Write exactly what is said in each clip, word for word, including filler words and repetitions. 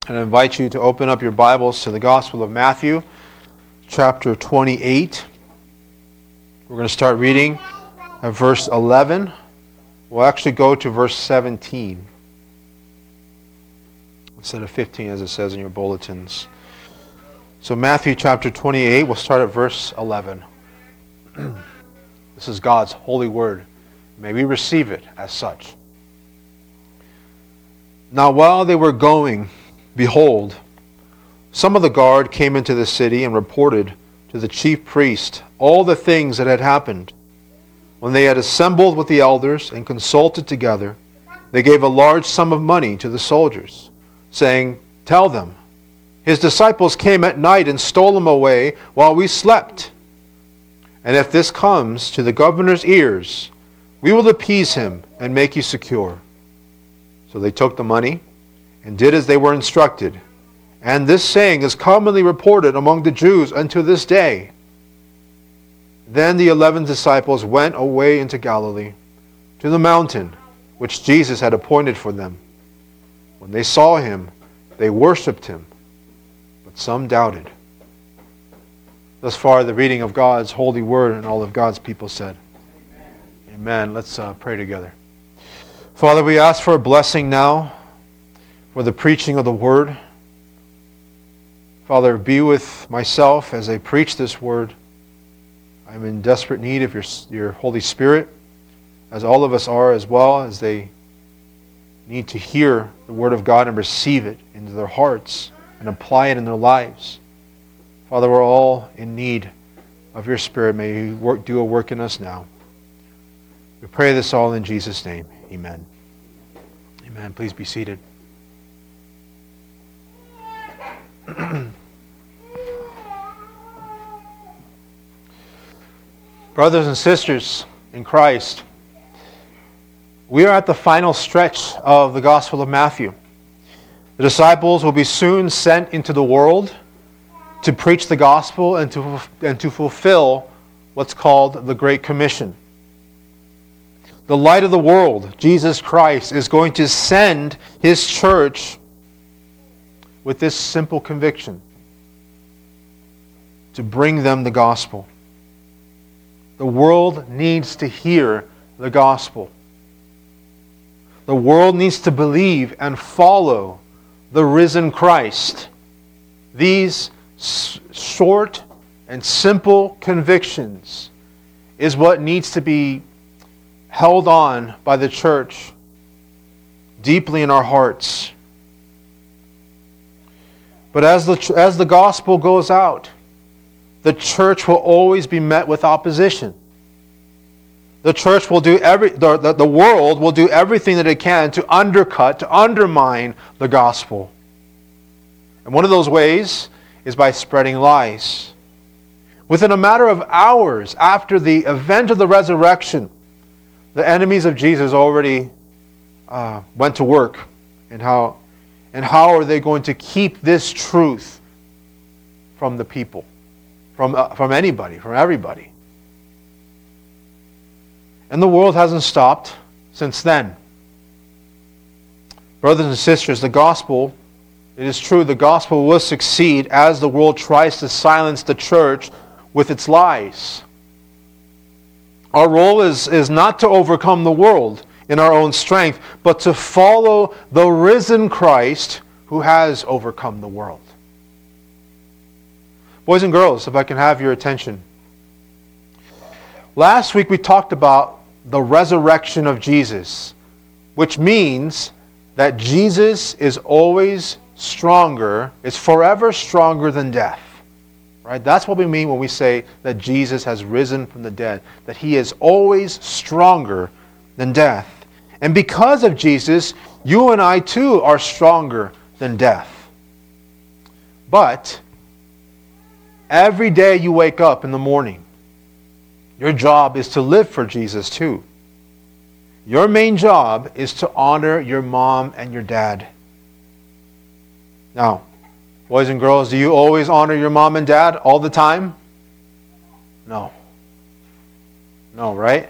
And I invite you to open up your Bibles to the Gospel of Matthew, chapter twenty-eight. We're going to start reading at verse eleven. We'll actually go to verse seventeen instead of fifteen as it says in your bulletins. So Matthew chapter twenty-eight, we'll start at verse eleven. This is God's holy word. May we receive it as such. Now while they were going, behold, some of the guard came into the city and reported to the chief priest all the things that had happened. When they had assembled with the elders and consulted together, they gave a large sum of money to the soldiers, saying, "Tell them, his disciples came at night and stole him away while we slept. And if this comes to the governor's ears, we will appease him and make you secure." So they took the money and did as they were instructed. And this saying is commonly reported among the Jews unto this day. Then the eleven disciples went away into Galilee, to the mountain which Jesus had appointed for them. When they saw him, they worshipped him, but some doubted. Thus far, the reading of God's holy word, and all of God's people said, Amen. Amen. Let's uh, pray together. Father, we ask for a blessing now for the preaching of the word. Father, be with myself as I preach this word. I'm in desperate need of your, your Holy Spirit, as all of us are as well, as they need to hear the word of God and receive it into their hearts and apply it in their lives. Father, we're all in need of your Spirit. May you work, do a work in us now. We pray this all in Jesus' name. Amen. Amen. Please be seated. Brothers and sisters in Christ, we are at the final stretch of the Gospel of Matthew. The disciples will be soon sent into the world to preach the gospel and to, and to fulfill what's called the Great Commission. The light of the world, Jesus Christ, is going to send his church with this simple conviction: to bring them the gospel. The world needs to hear the gospel. The world needs to believe and follow the risen Christ. These s- short and simple convictions is what needs to be held on by the church deeply in our hearts. But as the, as the gospel goes out, the church will always be met with opposition. The church will do every, the, the, the world will do everything that it can to undercut, to undermine the gospel. And one of those ways is by spreading lies. Within a matter of hours after the event of the resurrection, the enemies of Jesus already uh, went to work. And how, and how are they going to keep this truth from the people? From, uh, from anybody, from everybody. And the world hasn't stopped since then. Brothers and sisters, the gospel, it is true, the gospel will succeed as the world tries to silence the church with its lies. Our role is, is not to overcome the world in our own strength, but to follow the risen Christ who has overcome the world. Boys and girls, if I can have your attention. Last week we talked about the resurrection of Jesus, which means that Jesus is always stronger, is forever stronger than death. Right? That's what we mean when we say that Jesus has risen from the dead, that he is always stronger than death. And because of Jesus, you and I too are stronger than death. But every day you wake up in the morning, your job is to live for Jesus too. Your main job is to honor your mom and your dad. Now, boys and girls, do you always honor your mom and dad all the time? No. No, right?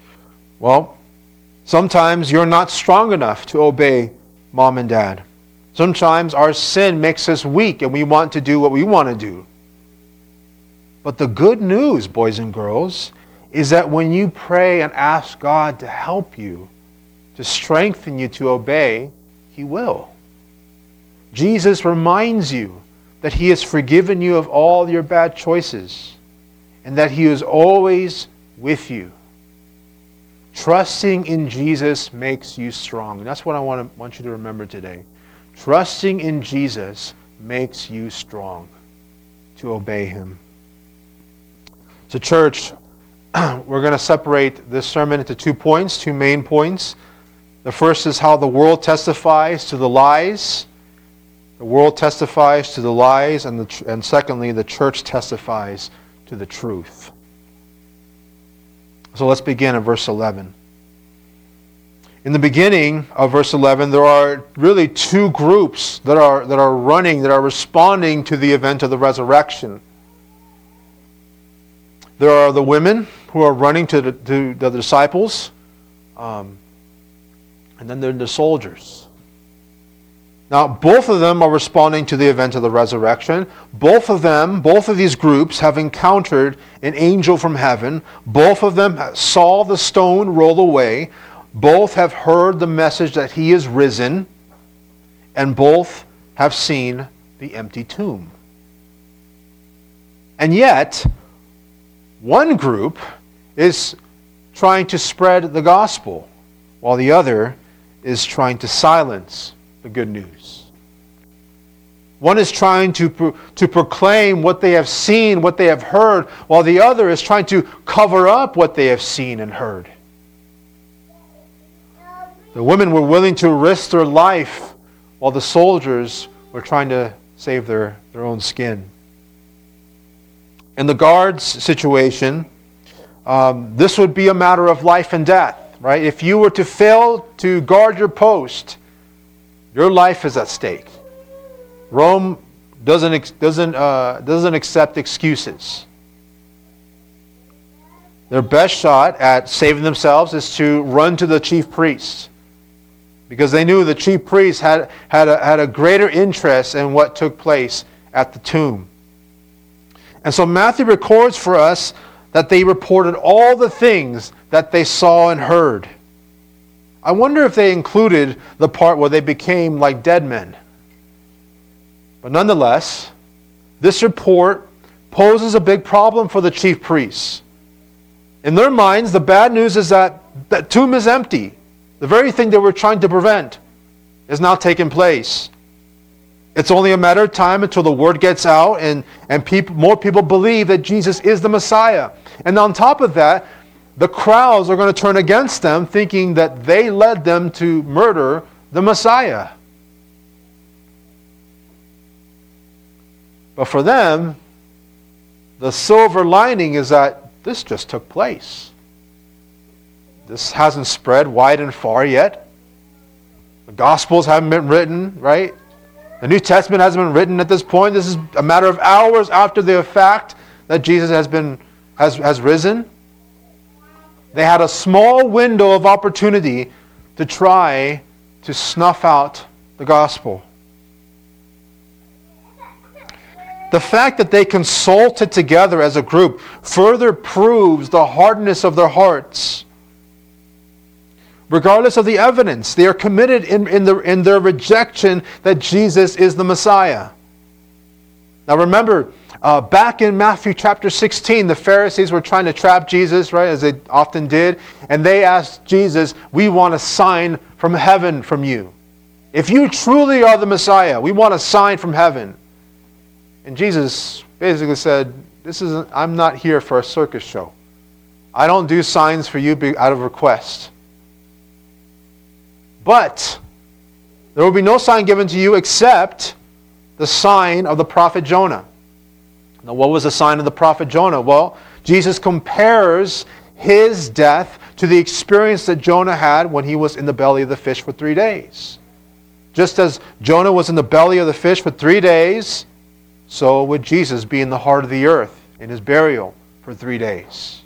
Well, sometimes you're not strong enough to obey mom and dad. Sometimes our sin makes us weak and we want to do what we want to do. But the good news, boys and girls, is that when you pray and ask God to help you, to strengthen you to obey, He will. Jesus reminds you that He has forgiven you of all your bad choices and that He is always with you. Trusting in Jesus makes you strong. And that's what I want, to, want you to remember today. Trusting in Jesus makes you strong to obey Him. So church, we're going to separate this sermon into two points, two main points. The first is how the world testifies to the lies. The world testifies to the lies, and, the, and secondly, the church testifies to the truth. So let's begin at verse eleven. In the beginning of verse eleven, there are really two groups that are, that are running, that are responding to the event of the resurrection. There are the women who are running to the, to the disciples, um, and then there are the soldiers. Now, both of them are responding to the event of the resurrection. Both of them, both of these groups have encountered an angel from heaven. Both of them saw the stone roll away. Both have heard the message that He is risen. And both have seen the empty tomb. And yet, one group is trying to spread the gospel, while the other is trying to silence the good news. One is trying to, pro- to proclaim what they have seen, what they have heard, while the other is trying to cover up what they have seen and heard. The women were willing to risk their life, while the soldiers were trying to save their, their own skin. In the guards situation, um, this would be a matter of life and death, right? If you were to fail to guard your post, your life is at stake. Rome doesn't doesn't uh, doesn't accept excuses. Their best shot at saving themselves is to run to the chief priests, because they knew the chief priests had had a, had a greater interest in what took place at the tomb. And so Matthew records for us that they reported all the things that they saw and heard. I wonder if they included the part where they became like dead men. But nonetheless, this report poses a big problem for the chief priests. In their minds, the bad news is that that tomb is empty. The very thing they were trying to prevent is now taking place. It's only a matter of time until the word gets out and, and people, more people believe that Jesus is the Messiah. And on top of that, the crowds are going to turn against them, thinking that they led them to murder the Messiah. But for them, the silver lining is that this just took place. This hasn't spread wide and far yet. The Gospels haven't been written, right? The New Testament hasn't been written at this point. This is a matter of hours after the fact that Jesus has been has, has risen. They had a small window of opportunity to try to snuff out the gospel. The fact that they consulted together as a group further proves the hardness of their hearts. Regardless of the evidence, they are committed in, in, the, in their rejection that Jesus is the Messiah. Now remember, uh, back in Matthew chapter sixteen, the Pharisees were trying to trap Jesus, right, as they often did. And they asked Jesus, we want a sign from heaven from you. If you truly are the Messiah, we want a sign from heaven. And Jesus basically said, "This isn't. I'm not here for a circus show. I don't do signs for you out of request. But there will be no sign given to you except the sign of the prophet Jonah." Now, what was the sign of the prophet Jonah? Well, Jesus compares his death to the experience that Jonah had when he was in the belly of the fish for three days. Just as Jonah was in the belly of the fish for three days, so would Jesus be in the heart of the earth in his burial for three days.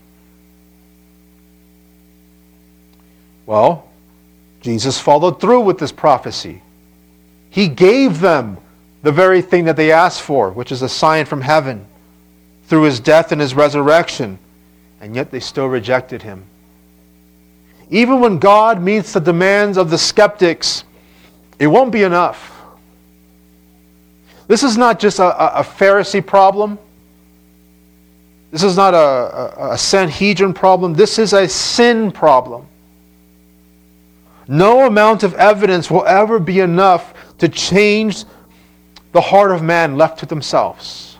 Well, Jesus followed through with this prophecy. He gave them the very thing that they asked for, which is a sign from heaven through his death and his resurrection, and yet they still rejected him. Even when God meets the demands of the skeptics, it won't be enough. This is not just a, a Pharisee problem. This is not a, a, a Sanhedrin problem. This is a sin problem. No amount of evidence will ever be enough to change the heart of man left to themselves.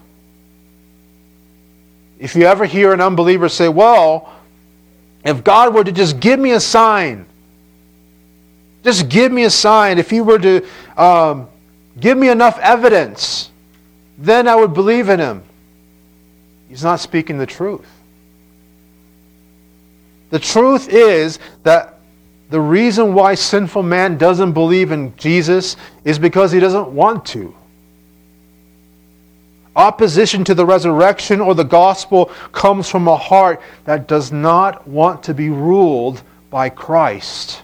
If you ever hear an unbeliever say, well, if God were to just give me a sign, just give me a sign, if He were to um, give me enough evidence, then I would believe in Him. He's not speaking the truth. The truth is that the reason why sinful man doesn't believe in Jesus is because he doesn't want to. Opposition to the resurrection or the gospel comes from a heart that does not want to be ruled by Christ.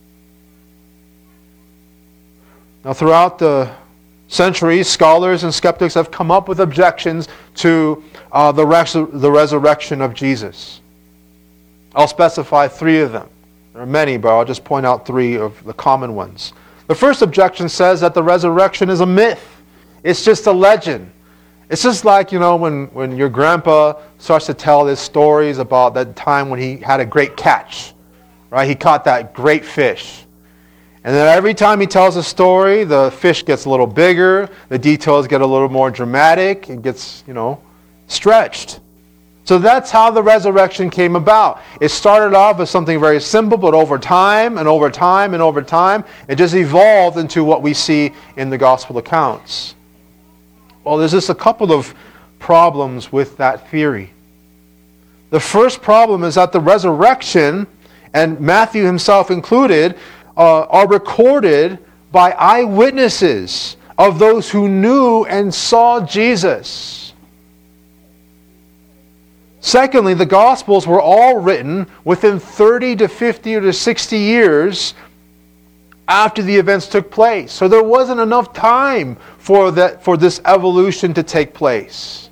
Now, throughout the centuries, scholars and skeptics have come up with objections to uh, the, res- the resurrection of Jesus. I'll specify three of them. There are many, but I'll just point out three of the common ones. The first objection says that the resurrection is a myth. It's just a legend. It's just like, you know, when, when your grandpa starts to tell his stories about that time when he had a great catch. Right? He caught that great fish. And then every time he tells a story, the fish gets a little bigger, the details get a little more dramatic, it gets, you know, stretched. So that's how the resurrection came about. It started off as something very simple, but over time and over time and over time, it just evolved into what we see in the gospel accounts. Well, there's just a couple of problems with that theory. The first problem is that the resurrection, and Matthew himself included, uh, are recorded by eyewitnesses of those who knew and saw Jesus. Secondly, the Gospels were all written within thirty to fifty or to sixty years after the events took place. So there wasn't enough time for that, for this evolution to take place.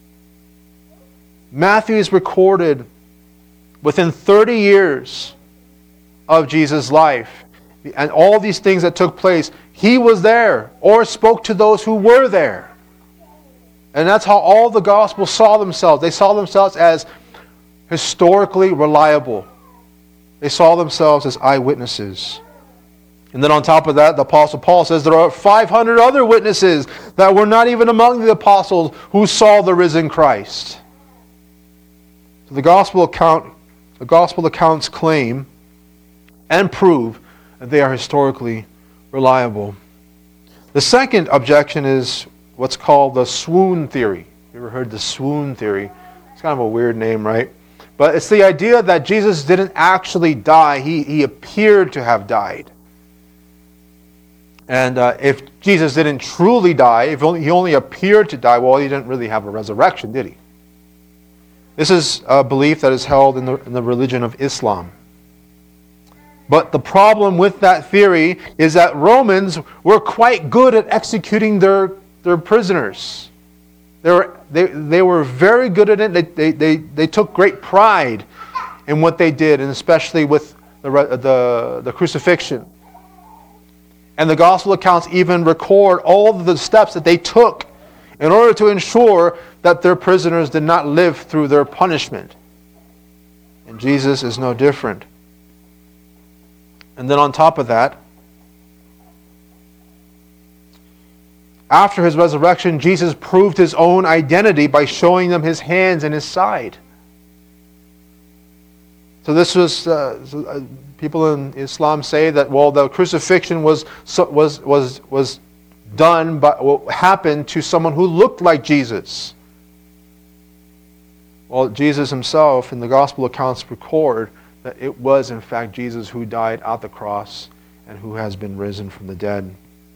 Matthew is recorded within thirty years of Jesus' life. And all these things that took place, he was there or spoke to those who were there. And that's how all the Gospels saw themselves. They saw themselves as historically reliable. They saw themselves as eyewitnesses. And then on top of that, the Apostle Paul says there are five hundred other witnesses that were not even among the apostles who saw the risen Christ. So the Gospel account, the Gospel accounts claim and prove that they are historically reliable. The second objection is what's called the swoon theory. You ever heard the swoon theory? It's kind of a weird name, right? But it's the idea that Jesus didn't actually die. He, he appeared to have died. And uh, if Jesus didn't truly die, if only, he only appeared to die, well, he didn't really have a resurrection, did he? This is a belief that is held in the, in the religion of Islam. But the problem with that theory is that Romans were quite good at executing their Their prisoners. They were, they, they were very good at it. They, they, they, they took great pride in what they did, and especially with the, the, the crucifixion. And the gospel accounts even record all of the steps that they took in order to ensure that their prisoners did not live through their punishment. And Jesus is no different. And then on top of that, after his resurrection, Jesus proved his own identity by showing them his hands and his side. So this was, uh, people in Islam say that, well, the crucifixion was was was was done, but what happened to someone who looked like Jesus. Well, Jesus himself, in the gospel accounts, record that it was in fact Jesus who died at the cross and who has been risen from the dead.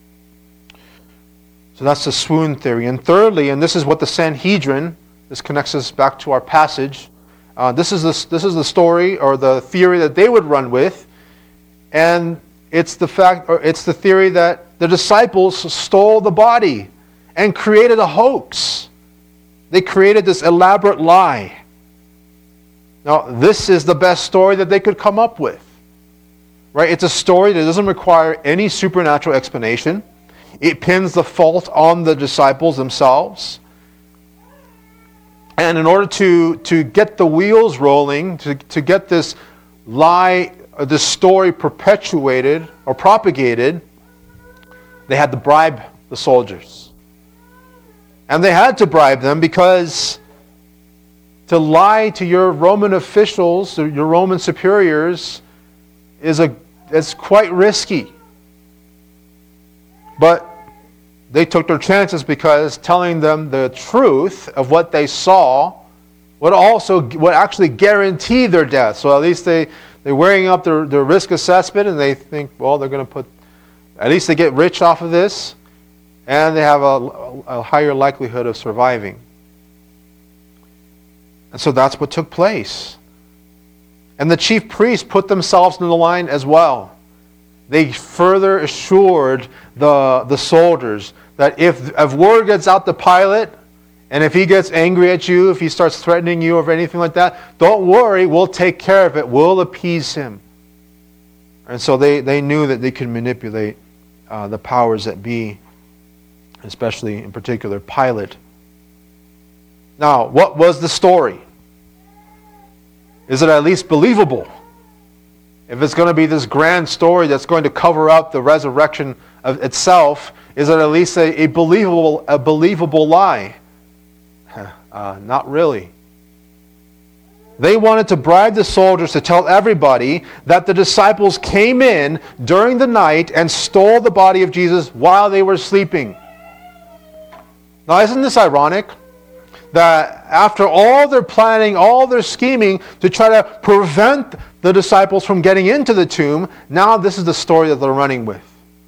So that's the swoon theory. And thirdly, and this is what the Sanhedrin, this connects us back to our passage, uh, this is the, this is the story or the theory that they would run with, and it's the fact, or it's the theory that the disciples stole the body and created a hoax. They created this elaborate lie. Now, this is the best story that they could come up with. Right? It's a story that doesn't require any supernatural explanation. It pins the fault on the disciples themselves. And in order to, to get the wheels rolling, to, to get this lie, or this story perpetuated or propagated, they had to bribe the soldiers. And they had to bribe them because to lie to your Roman officials, your Roman superiors, is a is quite risky. But they took their chances because telling them the truth of what they saw would also would actually guarantee their death. So at least they, they're weighing up their, their risk assessment, and they think, well, they're going to put, at least they get rich off of this, and they have a, a higher likelihood of surviving. And so that's what took place. And the chief priests put themselves in the line as well. They further assured the, the soldiers that if, if word gets out to Pilate, and if he gets angry at you, if he starts threatening you or anything like that, don't worry, we'll take care of it. We'll appease him. And so they, they knew that they could manipulate uh, the powers that be, especially in particular Pilate. Now, what was the story? Is it at least believable? If it's going to be this grand story that's going to cover up the resurrection of itself, is it at least a, a believable a believable lie? Uh, not really. They wanted to bribe the soldiers to tell everybody that the disciples came in during the night and stole the body of Jesus while they were sleeping. Now, isn't this ironic? That after all their planning, all their scheming to try to prevent the disciples from getting into the tomb, now this is the story that they're running with.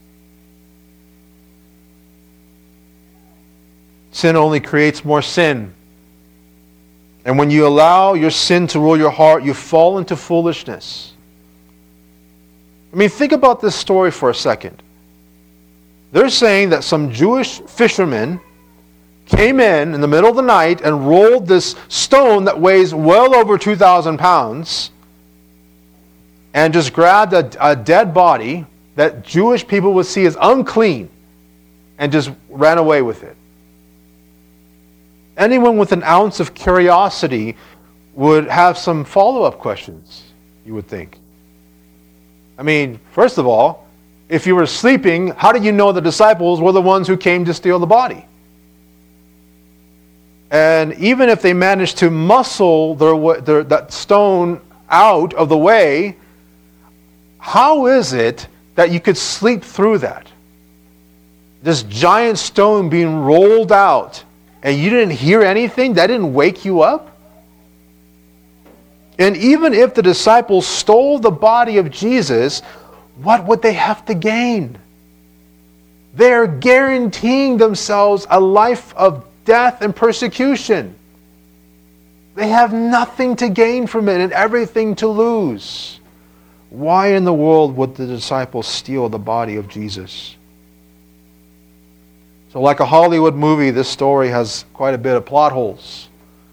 Sin only creates more sin. And when you allow your sin to rule your heart, you fall into foolishness. I mean, think about this story for a second. They're saying that some Jewish fishermen came in in the middle of the night and rolled this stone that weighs well over two thousand pounds and just grabbed a, a dead body that Jewish people would see as unclean and just ran away with it. Anyone with an ounce of curiosity would have some follow-up questions, you would think. I mean, first of all, if you were sleeping, how did you know the disciples were the ones who came to steal the body? And even if they managed to muscle their, their, that stone out of the way, how is it that you could sleep through that? This giant stone being rolled out, and you didn't hear anything? That didn't wake you up? And even if the disciples stole the body of Jesus, what would they have to gain? They're guaranteeing themselves a life of death and persecution. They have nothing to gain from it and everything to lose. Why in the world would the disciples steal the body of Jesus? So like a Hollywood movie, this story has quite a bit of plot holes.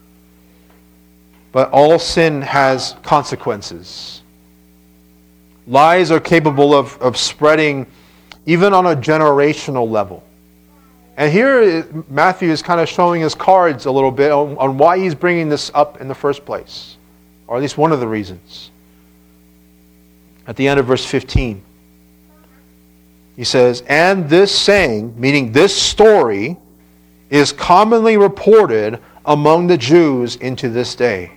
But all sin has consequences. Lies are capable of, of spreading even on a generational level. And here Matthew is kind of showing his cards a little bit on, on why he's bringing this up in the first place. Or at least one of the reasons. At the end of verse fifteen. He says, and this saying, meaning this story, is commonly reported among the Jews into this day.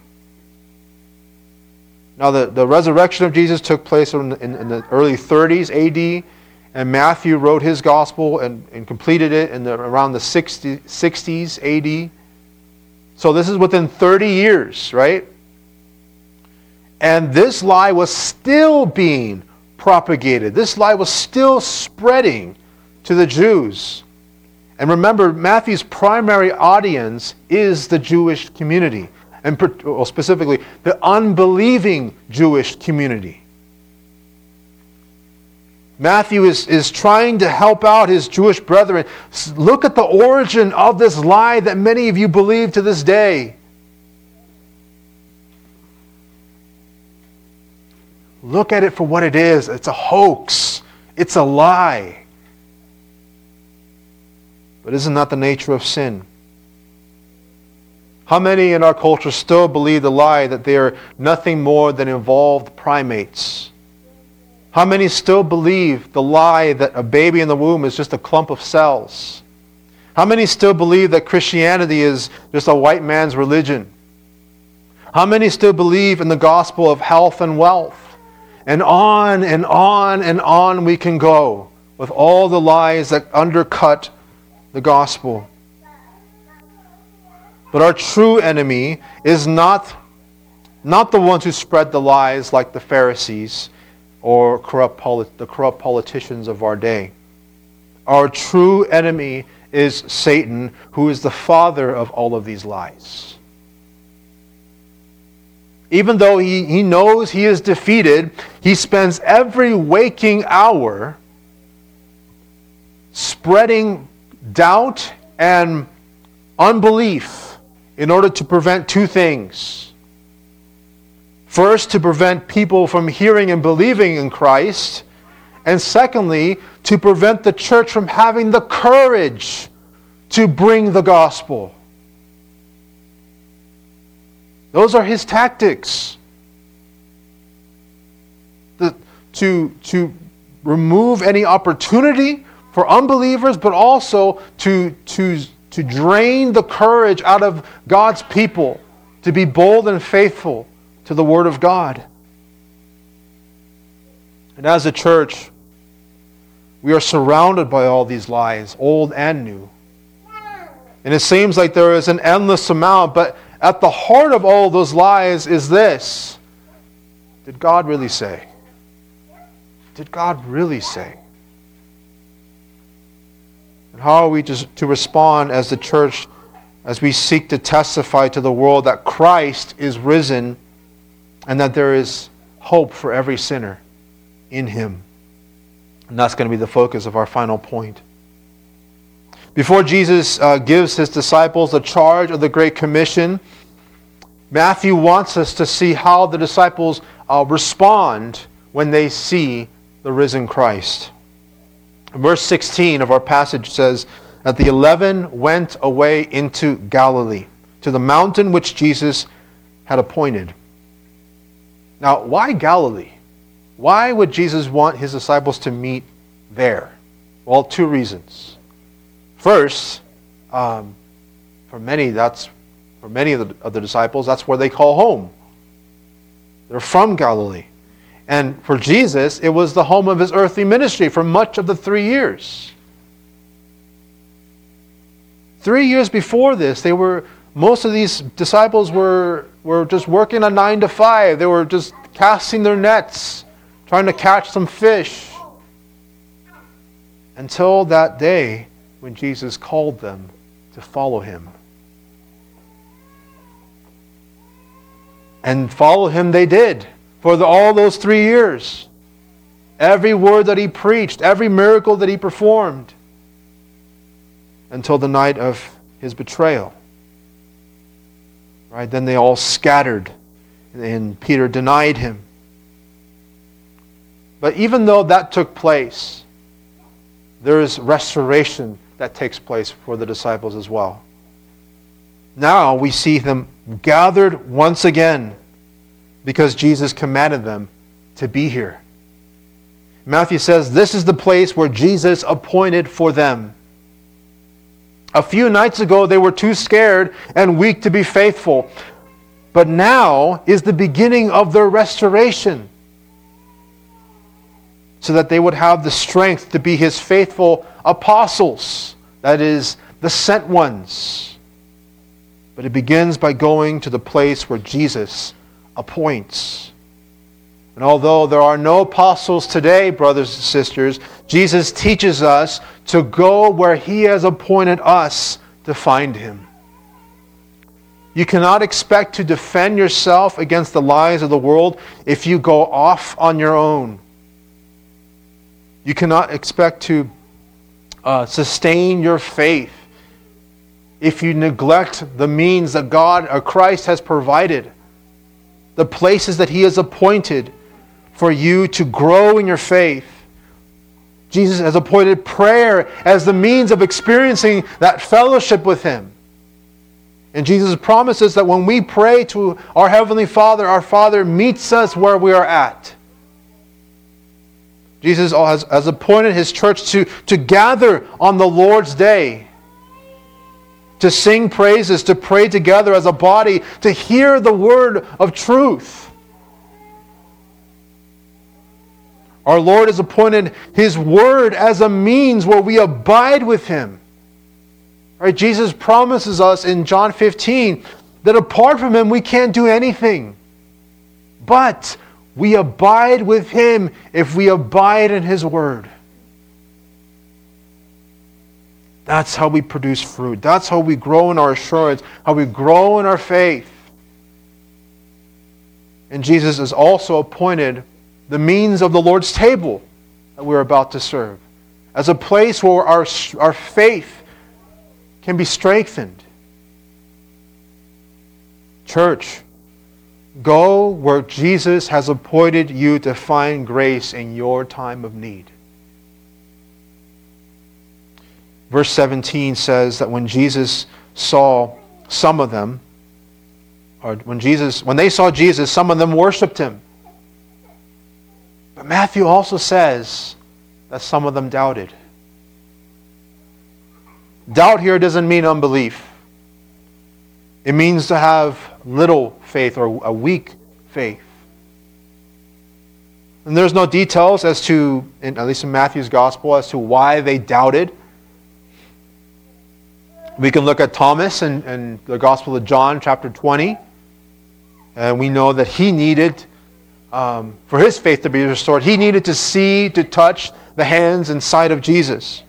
Now the, the resurrection of Jesus took place in, in, in the early thirties A D, and Matthew wrote his gospel and, and completed it in the, around the sixties A D. So this is within thirty years, right? And this lie was still being propagated. This lie was still spreading to the Jews. And remember, Matthew's primary audience is the Jewish community, and well, specifically the unbelieving Jewish community. Matthew is, is trying to help out his Jewish brethren. Look at the origin of this lie that many of you believe to this day. Look at it for what it is. It's a hoax. It's a lie. But isn't that the nature of sin? How many in our culture still believe the lie that they are nothing more than evolved primates? How many still believe the lie that a baby in the womb is just a clump of cells? How many still believe that Christianity is just a white man's religion? How many still believe in the gospel of health and wealth? And on and on and on we can go with all the lies that undercut the gospel. But our true enemy is not, not the ones who spread the lies like the Pharisees or corrupt polit- the corrupt politicians of our day. Our true enemy is Satan, who is the father of all of these lies. Even though he, he knows he is defeated, he spends every waking hour spreading doubt and unbelief in order to prevent two things. First, to prevent people from hearing and believing in Christ. And secondly, to prevent the church from having the courage to bring the gospel. Those are his tactics. The, to, to remove any opportunity for unbelievers, but also to, to, to drain the courage out of God's people to be bold and faithful to the Word of God. And as a church, we are surrounded by all these lies, old and new. And it seems like there is an endless amount, but at the heart of all those lies is this: did God really say? Did God really say? And how are we to, to respond as the church as we seek to testify to the world that Christ is risen and that there is hope for every sinner in Him? And that's going to be the focus of our final point. Before Jesus uh, gives His disciples the charge of the Great Commission, Matthew wants us to see how the disciples uh, respond when they see the risen Christ. Verse sixteen of our passage says that the eleven went away into Galilee, to the mountain which Jesus had appointed. Now, why Galilee? Why would Jesus want His disciples to meet there? Well, two reasons. First, um, for many, that's for many of the, of the disciples, that's where they call home. They're from Galilee. And for Jesus, it was the home of His earthly ministry for much of the three years. Three years before this, they were most of these disciples were, were just working a nine to five. They were just casting their nets, trying to catch some fish. Until that day when Jesus called them to follow Him. And follow Him they did for the, all those three years. Every word that He preached, every miracle that He performed. Until the night of His betrayal. Right? Then they all scattered and Peter denied Him. But even though that took place, there is restoration that takes place for the disciples as well. Now we see them gathered once again because Jesus commanded them to be here. Matthew says this is the place where Jesus appointed for them. A few nights ago they were too scared and weak to be faithful. But now is the beginning of their restoration, so that they would have the strength to be His faithful apostles, that is, the sent ones. But it begins by going to the place where Jesus appoints. And although there are no apostles today, brothers and sisters, Jesus teaches us to go where He has appointed us to find Him. You cannot expect to defend yourself against the lies of the world if you go off on your own. You cannot expect to uh, sustain your faith if you neglect the means that God or Christ has provided, the places that He has appointed for you to grow in your faith. Jesus has appointed prayer as the means of experiencing that fellowship with Him. And Jesus promises that when we pray to our Heavenly Father, our Father meets us where we are at. Jesus has, has appointed His church to, to gather on the Lord's Day, to sing praises, to pray together as a body, to hear the word of truth. Our Lord has appointed His word as a means where we abide with Him. Right? Jesus promises us in John fifteen that apart from Him we can't do anything. But we abide with Him if we abide in His word. That's how we produce fruit. That's how we grow in our assurance, how we grow in our faith. And Jesus has also appointed the means of the Lord's table that we're about to serve as a place where our, our faith can be strengthened. Church, go where Jesus has appointed you to find grace in your time of need. Verse seventeen says that when Jesus saw some of them, or when Jesus, when they saw Jesus, some of them worshipped Him. But Matthew also says that some of them doubted. Doubt here doesn't mean unbelief. It means to have little faith or a weak faith. And there's no details as to, in, at least in Matthew's gospel, as to why they doubted. We can look at Thomas in, in the Gospel of John, chapter twenty. And we know that he needed, um, for his faith to be restored, he needed to see, to touch the hands and side of Jesus.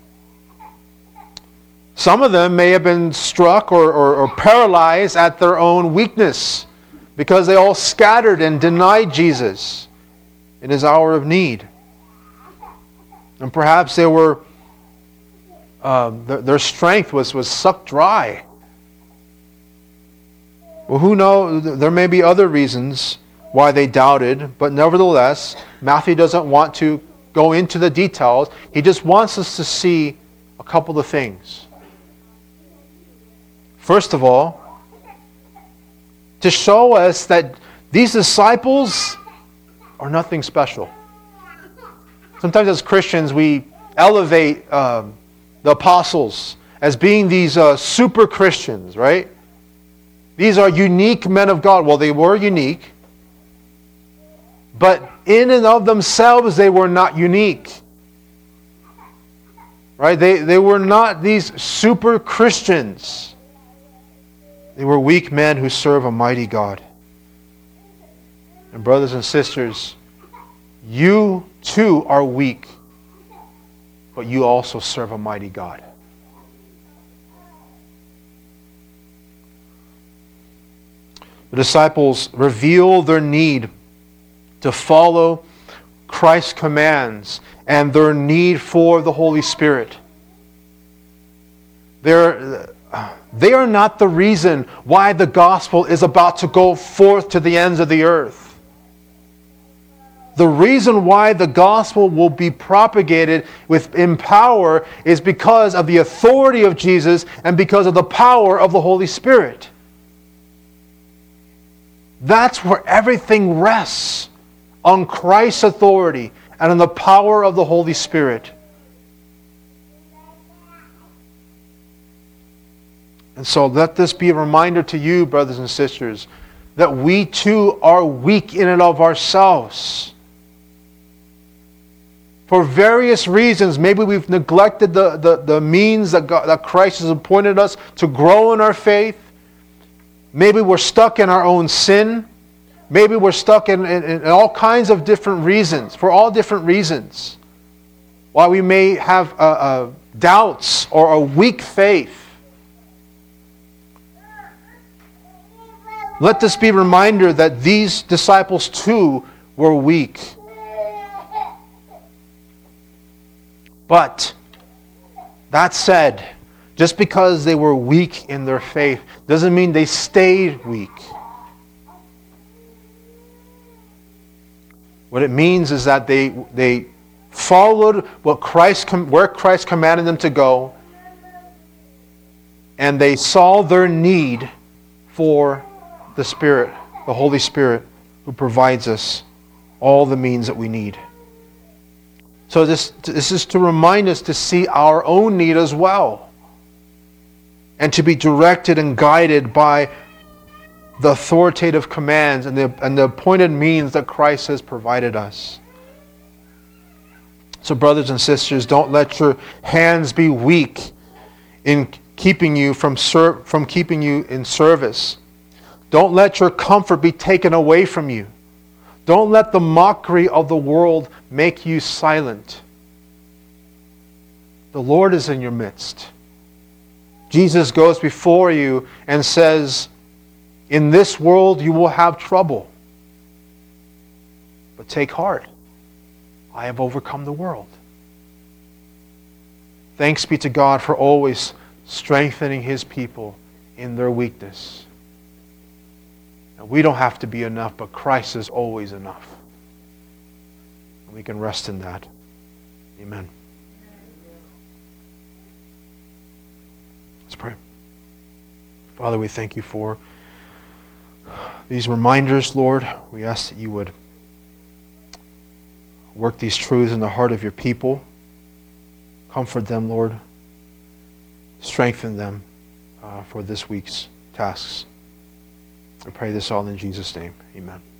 Some of them may have been struck or, or, or paralyzed at their own weakness because they all scattered and denied Jesus in His hour of need. And perhaps they were Um, their, their strength was, was sucked dry. Well, who knows? There may be other reasons why they doubted, but nevertheless, Matthew doesn't want to go into the details. He just wants us to see a couple of things. First of all, to show us that these disciples are nothing special. Sometimes as Christians, we elevate um, the apostles as being these uh, super Christians, right? These are unique men of God. Well, they were unique, but in and of themselves, they were not unique. Right? They, they were not these super Christians. They were weak men who serve a mighty God. And brothers and sisters, you too are weak, but you also serve a mighty God. The disciples reveal their need to follow Christ's commands and their need for the Holy Spirit. They're, they are not the reason why the gospel is about to go forth to the ends of the earth. The reason why the gospel will be propagated with in power is because of the authority of Jesus and because of the power of the Holy Spirit. That's where everything rests, on Christ's authority and on the power of the Holy Spirit. And so let this be a reminder to you, brothers and sisters, that we too are weak in and of ourselves. For various reasons, maybe we've neglected the, the, the means that, God, that Christ has appointed us to grow in our faith. Maybe we're stuck in our own sin. Maybe we're stuck in, in, in all kinds of different reasons, for all different reasons. Why we may have uh, uh, doubts or a weak faith. Let this be a reminder that these disciples too were weak. But that said, just because they were weak in their faith doesn't mean they stayed weak. What it means is that they they followed what Christ where Christ commanded them to go, and they saw their need for the Spirit, the Holy Spirit, who provides us all the means that we need. So this, this is to remind us to see our own need as well, and to be directed and guided by the authoritative commands and the, and the appointed means that Christ has provided us. So brothers and sisters, don't let your hands be weak in keeping you from ser- from keeping you in service. Don't let your comfort be taken away from you. Don't let the mockery of the world make you silent. The Lord is in your midst. Jesus goes before you and says, in this world you will have trouble. But take heart. I have overcome the world. Thanks be to God for always strengthening His people in their weakness. And we don't have to be enough, but Christ is always enough. And we can rest in that. Amen. Let's pray. Father, we thank you for these reminders, Lord. We ask that you would work these truths in the heart of your people. Comfort them, Lord. Strengthen them uh, for this week's tasks. I pray this all in Jesus' name. Amen.